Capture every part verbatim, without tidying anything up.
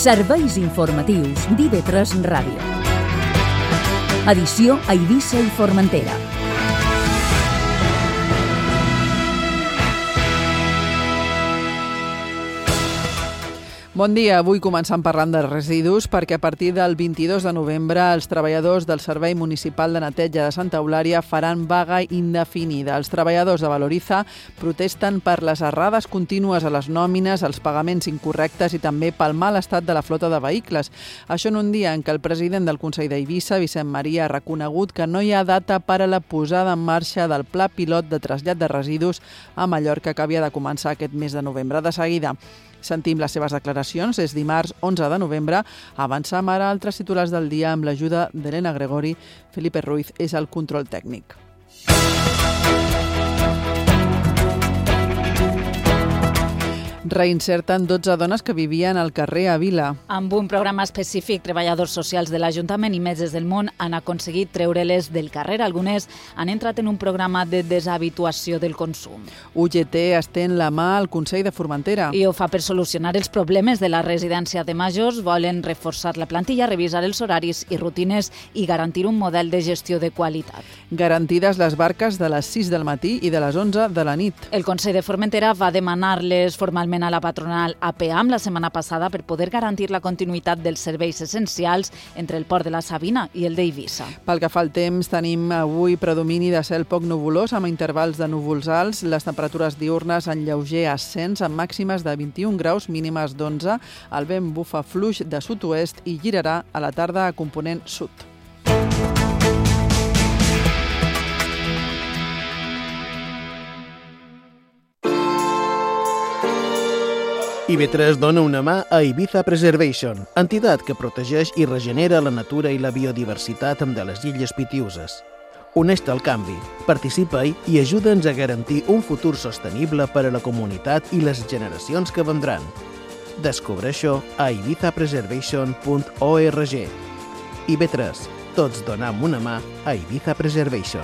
Serveis informatius d'I V tres Ràdio. Edició a Eivissa i Formentera. Bon dia, avui començant parlant de residus perquè a partir del vint-i-dos de novembre els treballadors del Servei Municipal de Neteja de Santa Eulària faran vaga indefinida. Els treballadors de Valoriza protesten per les errades contínues a les nòmines, els pagaments incorrectes i també pel mal estat de la flota de vehicles. Això en un dia en què el president del Consell d'Eivissa, Vicent Maria, ha reconegut que no hi ha data per a la posada en marxa del pla pilot de trasllat de residus a Mallorca que havia de començar aquest mes de novembre. De seguida sentim les seves declaracions. És dimarts onze de novembre. Avancem ara altres titulars del dia amb l'ajuda d'Helena Gregori. Felipe Ruiz és el control tècnic. Reinserten dotze dones que vivien al carrer a Vila. Amb un programa específic, treballadors socials de l'Ajuntament i Metges del Món han aconseguit treure-les del carrer. Algunes han entrat en un programa de deshabituació del consum. U G T estén la mà al Consell de Formentera. I ho fa per solucionar els problemes de la residència de majors. Volen reforçar la plantilla, revisar els horaris i rutines i garantir un model de gestió de qualitat. Garantides les barques de les sis del matí i de les onze de la nit. El Consell de Formentera va demanar-les formalment a la patronal A P A M la setmana passada per poder garantir la continuïtat dels serveis essencials entre el port de la Sabina i el d'Eivissa. Pel que fa al temps, tenim avui predomini de cel poc nuvolós amb intervals de núvols alts, les temperatures diürnes en lleuger ascens amb màximes de vint-i-un graus, mínimes d'onze. El vent bufa fluix de sud-oest i girarà a la tarda a component sud. I V tres dona una mà a Ibiza Preservation, entitat que protegeix i regenera la natura i la biodiversitat de les Illes Pitiüses. Uneix-te al canvi, participa-hi i ajuda'ns a garantir un futur sostenible per a la comunitat i les generacions que vendran. Descobreix-ho a ibiza preservation punt org. I V tres, tots donam una mà a Ibiza Preservation.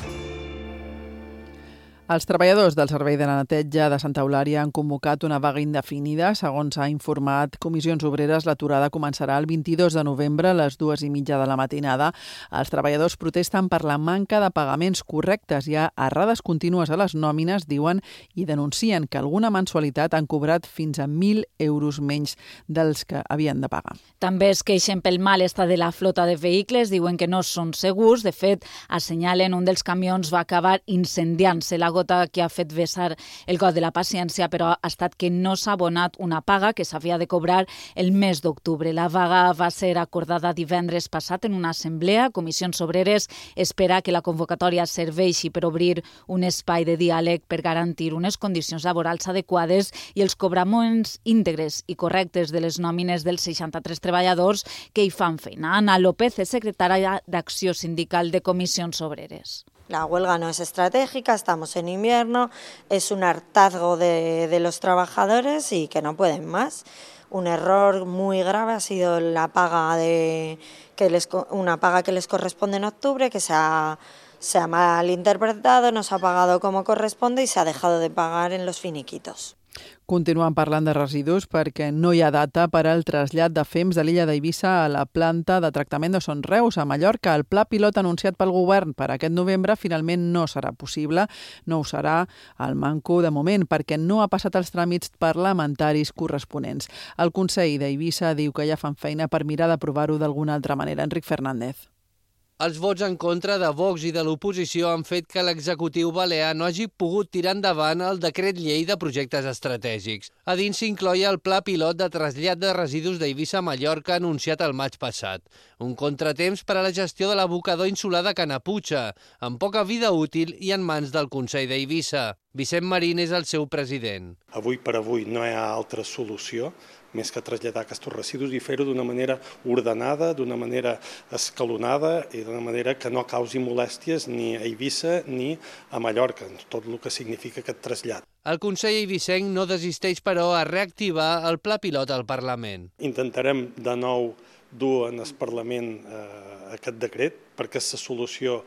Els treballadors del Servei de la Neteja de Santa Eulària han convocat una vaga indefinida. Segons ha informat Comissions Obreres, l'aturada començarà el vint-i-dos de novembre a les dues i mitja de la matinada. Els treballadors protesten per la manca de pagaments correctes. Hi ha errades contínues a les nòmines, diuen, i denuncien que alguna mensualitat han cobrat fins a mil euros menys dels que havien de pagar. També es queixen pel mal estat de la flota de vehicles, diuen que no són segurs. De fet, assenyalen un dels camions va acabar incendiant-se. La que ha fet vessar el got de la paciència, però ha estat que no s'ha abonat una paga que s'havia de cobrar el mes d'octubre. La vaga va ser acordada divendres passat en una assemblea. Comissions Obreres espera que la convocatòria serveixi per obrir un espai de diàleg per garantir unes condicions laborals adequades i els cobraments íntegres i correctes de les nòmines dels seixanta-tres treballadors que hi fan feina. Ana López és secretària d'Acció Sindical de Comissions Obreres. La huelga no es estratégica, estamos en invierno, es un hartazgo de, de los trabajadores y que no pueden más. Un error muy grave ha sido la paga de que les, una paga que les corresponde en octubre, que se ha, se ha malinterpretado, no se ha pagado como corresponde y se ha dejado de pagar en los finiquitos. Continuem parlant de residus perquè no hi ha data per al trasllat de fems de l'illa d'Eivissa a la planta de tractament de Son Reus, a Mallorca. El pla pilot anunciat pel govern per aquest novembre finalment no serà possible. No ho serà al manco de moment perquè no ha passat els tràmits parlamentaris corresponents. El Consell d'Eivissa diu que ja fan feina per mirar d'aprovar-ho d'alguna altra manera. Enric Fernández. Els vots en contra de Vox i de l'oposició han fet que l'executiu balear no hagi pogut tirar endavant el decret llei de projectes estratègics. A dins s'incloia el pla pilot de trasllat de residus d'Eivissa a Mallorca anunciat el maig passat. Un contratemps per a la gestió de l'abocador insular de Canaputxa, amb poca vida útil i en mans del Consell d'Eivissa. Vicent Marín és el seu president. Avui per avui no hi ha altra solució més que traslladar aquests residus i fer-ho d'una manera ordenada, d'una manera escalonada i d'una manera que no causi molèsties ni a Eivissa ni a Mallorca, tot el que significa aquest trasllat. El Consell eivissenc no desisteix, però, a reactivar el pla pilot al Parlament. Intentarem de nou dur en el Parlament eh, aquest decret perquè la solució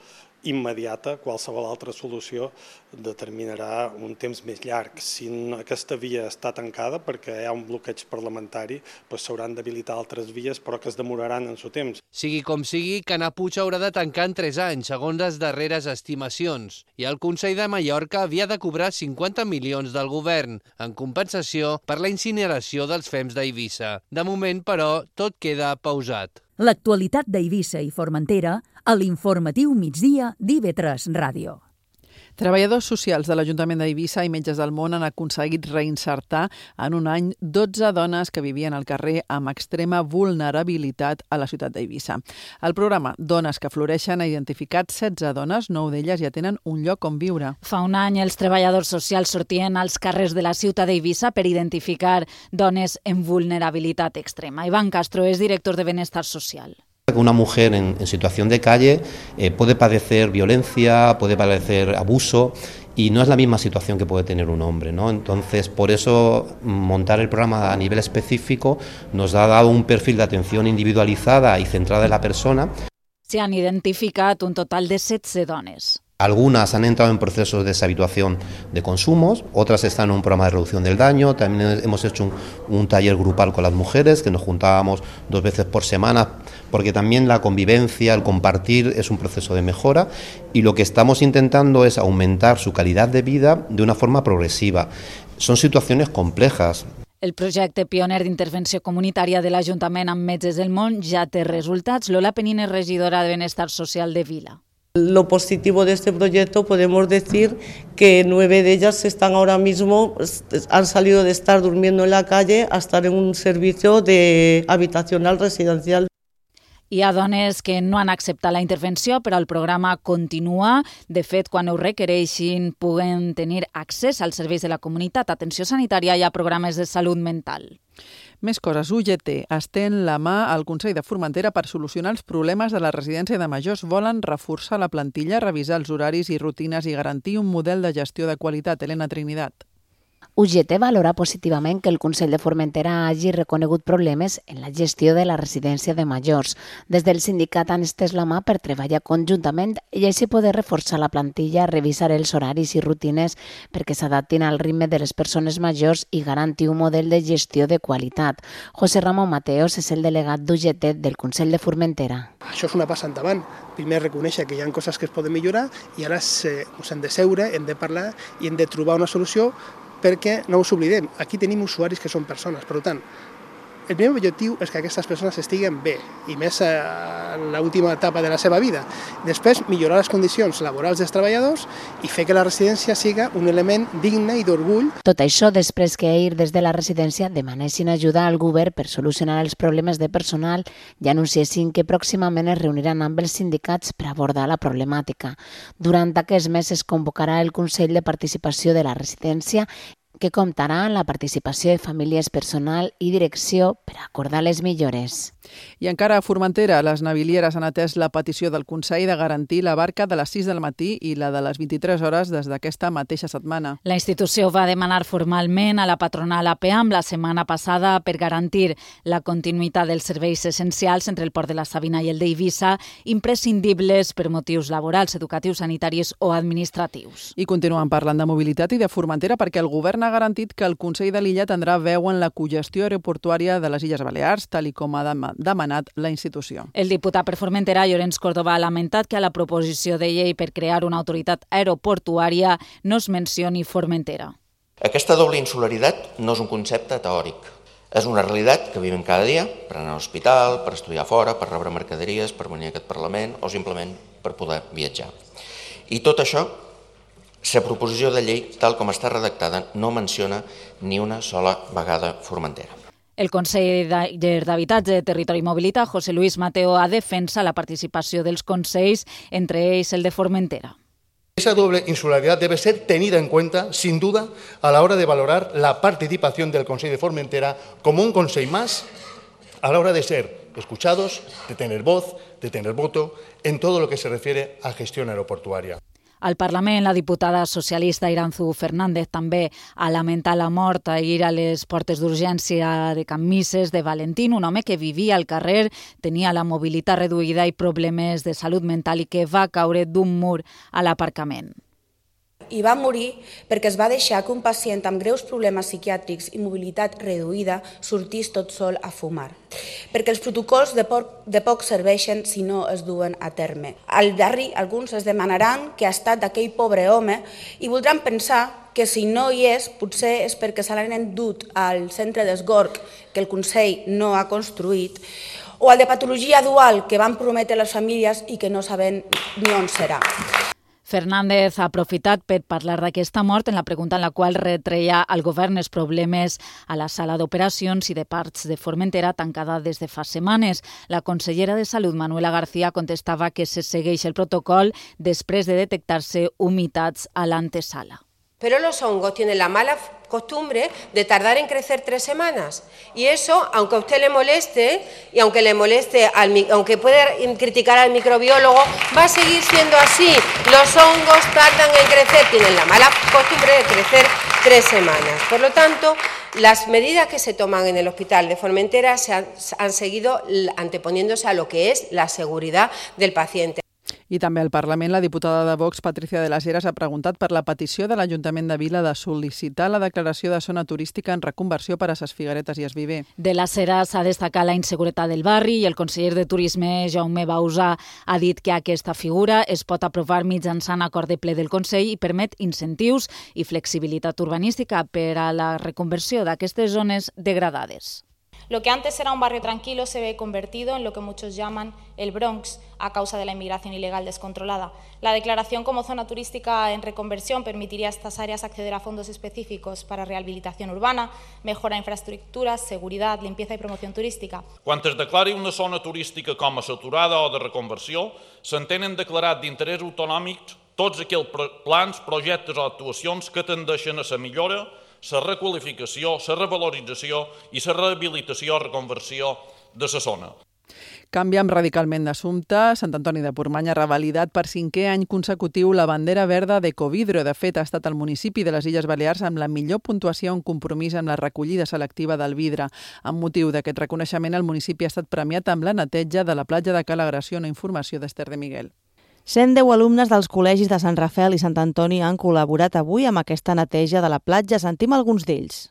immediata, qualsevol altra solució determinarà un temps més llarg. Si aquesta via està tancada perquè hi ha un bloqueig parlamentari, doncs s'hauran d'habilitar altres vies, però que es demoraran en su temps. Sigui com sigui, Canà Puig haurà de tancar en tres anys, segons les darreres estimacions. I el Consell de Mallorca havia de cobrar cinquanta milions del govern, en compensació per la incineració dels fems d'Eivissa. De moment, però, tot queda pausat. L'actualitat d'Eivissa i Formentera a l'informatiu migdia d'I V tres Ràdio. Treballadors socials de l'Ajuntament d'Eivissa i Metges del Món han aconseguit reinsertar en un any dotze dones que vivien al carrer amb extrema vulnerabilitat a la ciutat d'Eivissa. El programa Dones que Floreixen ha identificat setze dones, nou d'elles ja tenen un lloc on viure. Fa un any els treballadors socials sortien als carrers de la ciutat d'Eivissa per identificar dones en vulnerabilitat extrema. Iván Castro és director de Benestar Social. Una mujer en, en situación de calle eh, puede padecer violencia, puede padecer abuso y no es la misma situación que puede tener un hombre, ¿no? Entonces, por eso montar el programa a nivel específico nos ha dado un perfil de atención individualizada y centrada en la persona. Se han identificat un total de setze dones. Algunas han entrado en procesos de deshabituación de consumos, otras están en un programa de reducción del daño. También hemos hecho un, un taller grupal con las mujeres, que nos juntábamos dos veces por semana, porque también la convivencia, el compartir es un proceso de mejora y lo que estamos intentando es aumentar su calidad de vida de una forma progresiva. Son situaciones complejas. El projecte pioner d'intervenció comunitària de l'Ajuntament amb Metges del Món ja té resultats. Lola Penín és regidora de Benestar Social de Vila. Lo positivo de este proyecto podemos decir que nueve de ellas están ahora mismo, han salido de estar durmiendo en la calle a estar en un servicio de habitacional residencial. Hi ha dones que no han acceptat la intervenció, però el programa continua. De fet, quan ho requereixin, puguen tenir accés als serveis de la comunitat, atenció sanitària i a programes de salut mental. Més coses. U G T estén la mà al Consell de Formentera per solucionar els problemes de la residència de majors. Volen reforçar la plantilla, revisar els horaris i rutines i garantir un model de gestió de qualitat. Elena Trinidad. U G T valora positivament que el Consell de Formentera hagi reconegut problemes en la gestió de la residència de majors. Des del sindicat han estès la mà per treballar conjuntament i així poder reforçar la plantilla, revisar els horaris i rutines perquè s'adaptin al ritme de les persones majors i garantir un model de gestió de qualitat. José Ramón Mateos és el delegat d'U G T del Consell de Formentera. Això és una passa endavant. Primer reconèixer que hi ha coses que es poden millorar i ara ens hem de seure, hem de parlar i hem de trobar una solució perquè no us oblidem, aquí tenim usuaris que són persones, per tant, el primer objectiu és que aquestes persones estiguen bé, i més en l'última etapa de la seva vida. Després, millorar les condicions laborals dels treballadors i fer que la residència siga un element digne i d'orgull. Tot això després que ahir des de la residència demanessin ajuda al govern per solucionar els problemes de personal i anunciessin que pròximament es reuniran amb els sindicats per abordar la problemàtica. Durant aquest mes es convocarà el Consell de Participació de la Residència que comptarà amb la participació de famílies, personal i direcció per acordar les millores. I encara a Formentera, les navilieres han atès la petició del Consell de garantir la barca de les sis del matí i la de les vint-i-tres hores des d'aquesta mateixa setmana. La institució va demanar formalment a la patronal A P A M la setmana passada per garantir la continuïtat dels serveis essencials entre el port de la Sabina i el d'Eivissa, imprescindibles per motius laborals, educatius, sanitaris o administratius. I continuen parlant de mobilitat i de Formentera perquè el govern ha garantit que el Consell de l'Illa tindrà veu en la cogestió aeroportuària de les Illes Balears, tal i com ha demanat la institució. El diputat per Formentera, Llorenç Córdoba, ha lamentat que a la proposició de llei per crear una autoritat aeroportuària no es mencioni Formentera. Aquesta doble insularitat no és un concepte teòric. És una realitat que vivim cada dia per anar a l'hospital, per estudiar fora, per rebre mercaderies, per venir a aquest Parlament o simplement per poder viatjar. I tot això, la proposició de llei, tal com està redactada, no menciona ni una sola vegada Formentera. El conseller d'Habitatge, Territori i Mobilitat, José Luis Mateo, ha defensat la participació dels consells, entre ells el de Formentera. Esa doble insularidad debe ser tenida en cuenta, sin duda, a la hora de valorar la participación del Consell de Formentera como un consell más a la hora de ser escuchados, de tener voz, de tener voto, en todo lo que se refiere a gestión aeroportuaria. Al Parlament, la diputada socialista Iranzu Fernández també ha lamentat la mort ahir a les portes d'urgència de Can Misses de Valentín, un home que vivia al carrer, tenia la mobilitat reduïda i problemes de salut mental i que va caure d'un mur a l'aparcament. I va morir perquè es va deixar que un pacient amb greus problemes psiquiàtrics i mobilitat reduïda sortís tot sol a fumar. Perquè els protocols de poc, de poc serveixen si no es duen a terme. Al barri alguns es demanaran què ha estat d'aquell pobre home i voldran pensar que si no hi és, potser és perquè se l'han endut al centre d'esgorg que el Consell no ha construït o al de patologia dual que van prometre les famílies i que no saben ni on serà. Fernández ha aprofitat per parlar d'aquesta mort en la pregunta en la qual retreia al govern els problemes a la sala d'operacions i de parts de Formentera tancada des de fa setmanes. La consellera de Salut, Manuela García, contestava que se segueix el protocol després de detectar-se humitats a l'antesala. Pero los hongos tienen la mala costumbre de tardar en crecer tres semanas. Y eso, aunque a usted le moleste, y aunque le moleste, al, aunque puede criticar al microbiólogo, va a seguir siendo así. Los hongos tardan en crecer, tienen la mala costumbre de crecer tres semanas. Por lo tanto, las medidas que se toman en el Hospital de Formentera se han, han seguido anteponiéndose a lo que es la seguridad del paciente. I també al Parlament, la diputada de Vox, Patricia de las Heras, ha preguntat per la petició de l'Ajuntament de Vila de sol·licitar la declaració de zona turística en reconversió per a Ses Figueretes i Es Viver. De las Heras ha destacat la inseguretat del barri i el conseller de Turisme, Jaume Bausà, ha dit que aquesta figura es pot aprovar mitjançant acord de ple del Consell i permet incentius i flexibilitat urbanística per a la reconversió d'aquestes zones degradades. Lo que antes era un barrio tranquilo se ve convertido en lo que muchos llaman el Bronx a causa de la inmigración ilegal descontrolada. La declaración como zona turística en reconversión permitiría a estas áreas acceder a fondos específicos para rehabilitación urbana, mejora de infraestructuras, seguridad, limpieza y promoción turística. Quan es declari una zona turística com a saturada o de reconversió, s'entenen declarat d'interès autonòmic tots aquells plans, projectes o actuacions que tendeixen a la millora, la requalificació, la revalorització i la rehabilitació o reconversió de la zona. Canviem radicalment d'assumpte. Sant Antoni de Portmany ha revalidat per cinquè any consecutiu la bandera verda d'Ecovidro. De fet, ha estat el municipi de les Illes Balears amb la millor puntuació en compromís amb la recollida selectiva del vidre. Amb motiu d'aquest reconeixement, el municipi ha estat premiat amb la neteja de la platja de Cala Gració, una informació d'Ester de Miguel. cent deu alumnes dels col·legis de Sant Rafel i Sant Antoni han col·laborat avui amb aquesta neteja de la platja. Sentim alguns d'ells.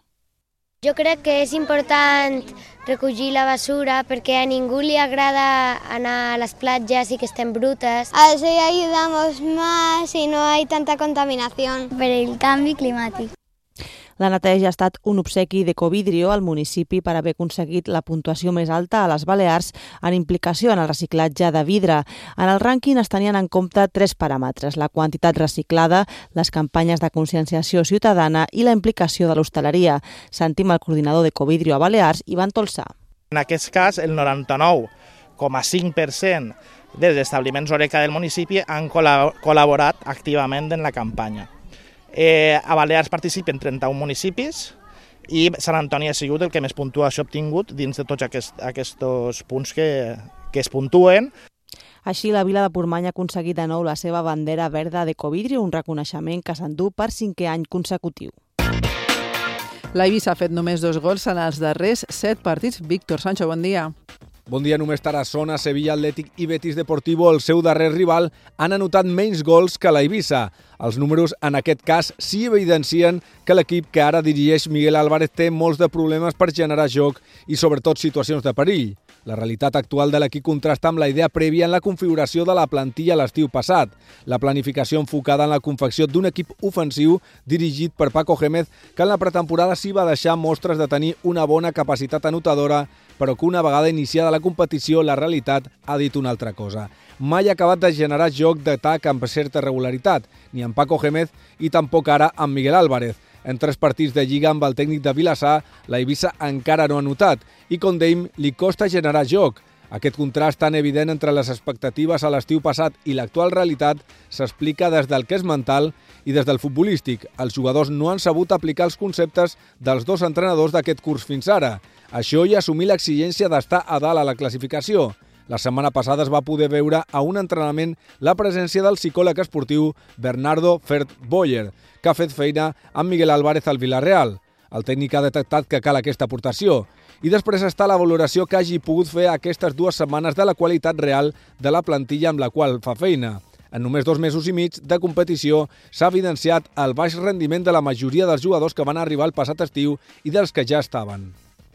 Jo crec que és important recollir la basura perquè a ningú li agrada anar a les platges y que estén brutas. Así ayudamos más y no hay tanta contaminación. Per el canvi climàtic. La neteja ha estat un obsequi d'Ecovidro al municipi per haver aconseguit la puntuació més alta a les Balears en implicació en el reciclatge de vidre. En el rànquing es tenien en compte tres paràmetres: la quantitat reciclada, les campanyes de conscienciació ciutadana i la implicació de l'hostaleria. Sentim el coordinador d'Ecovidro a Balears, Ivan Tolsà. En aquest cas, el noranta-nou coma cinc per cent dels establiments Oreca del municipi han col·laborat activament en la campanya. Eh, a Balears participen trenta-un municipis i Sant Antoni ha sigut el que més puntuació ha obtingut dins de tots aquests, aquests punts que, que es puntuen. Així, la vila de Portmany ha aconseguit de nou la seva bandera verda d'Ecovidro, un reconeixement que s'endú per cinquè any consecutiu. L'Eivissa ha fet només dos gols en els darrers set partits. Víctor Sancho, bon dia. Bon dia, només Tarassona, Sevilla Atlètic i Betis Deportivo, el seu darrer rival, han anotat menys gols que l'Eivissa. Els números, en aquest cas, sí evidencien que l'equip que ara dirigeix Miguel Álvarez té molts de problemes per generar joc i, sobretot, situacions de perill. La realitat actual de l'equip contrasta amb la idea prèvia en la configuració de la plantilla l'estiu passat. La planificació enfocada en la confecció d'un equip ofensiu dirigit per Paco Gémez, que en la pretemporada sí va deixar mostres de tenir una bona capacitat anotadora, però que una vegada iniciada la competició, la realitat ha dit una altra cosa. Mai ha acabat de generar joc d'atac amb certa regularitat, ni amb Paco Gémez i tampoc ara amb Miguel Álvarez. En tres partits de Lliga amb el tècnic de Vilassar, l'Eivissa encara no ha notat i, com dèiem, li costa generar joc. Aquest contrast tan evident entre les expectatives a l'estiu passat i l'actual realitat s'explica des del que és mental i des del futbolístic. Els jugadors no han sabut aplicar els conceptes dels dos entrenadors d'aquest curs fins ara. Això i assumir l'exigència d'estar a dalt a la classificació. La setmana passada es va poder veure a un entrenament la presència del psicòleg esportiu Bernardo Fert-Boyer, que ha fet feina amb Miguel Álvarez al Villarreal. El tècnic ha detectat que cal aquesta aportació. I després està la valoració que hagi pogut fer aquestes dues setmanes de la qualitat real de la plantilla amb la qual fa feina. En només dos mesos i mig de competició s'ha evidenciat el baix rendiment de la majoria dels jugadors que van arribar el passat estiu i dels que ja estaven.